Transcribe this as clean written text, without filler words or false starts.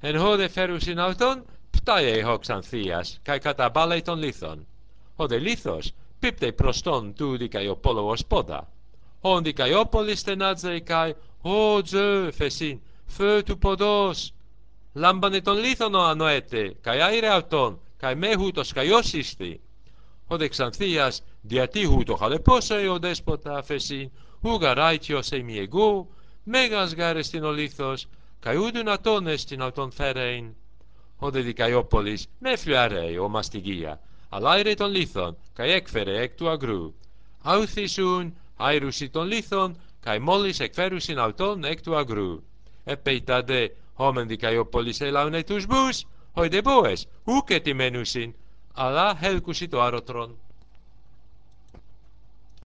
Εν hode φέρουσιν αυτόν, πτάιε χόξαν θείας, καί καταβάλει των λίθων. Hode λίθος, πίπτε προς τον του δικαιοπόλογος πόδα. Hon δικαιόπολης στενάτζε καί, «Ω Τζε, φεσίν, φε του ποδός». Λάμπανε των λίθων ο ανοέτε, καί άιρε αυτόν, καί μέχουτος καί όσιστη. Hode ξανθίας, διατύχου το χαλεπόσε ο δέσποτα φεσίν, ουγαράιτιος εμιεγού, μέγας γάρεστην ο λίθος, καί ούντουν ατόν εστιν αυτόν φέρειν. Hode δικαιόπολης, με φλιάρε ο μαστιγία, αλάιρε των λίθων, καί έκφερε εκ του αγρού. Άουθισουν, άιρουσι των λίθων, καί μόλις εκφέρουσιν αυτόν εκ του αγρού. Επέιτα δε, homεν δικαιόπολης έλαουνε τους μπούς, hoi de boes, ούκ ετημένουσιν, αλλά χέλκουσι το άρωτρον.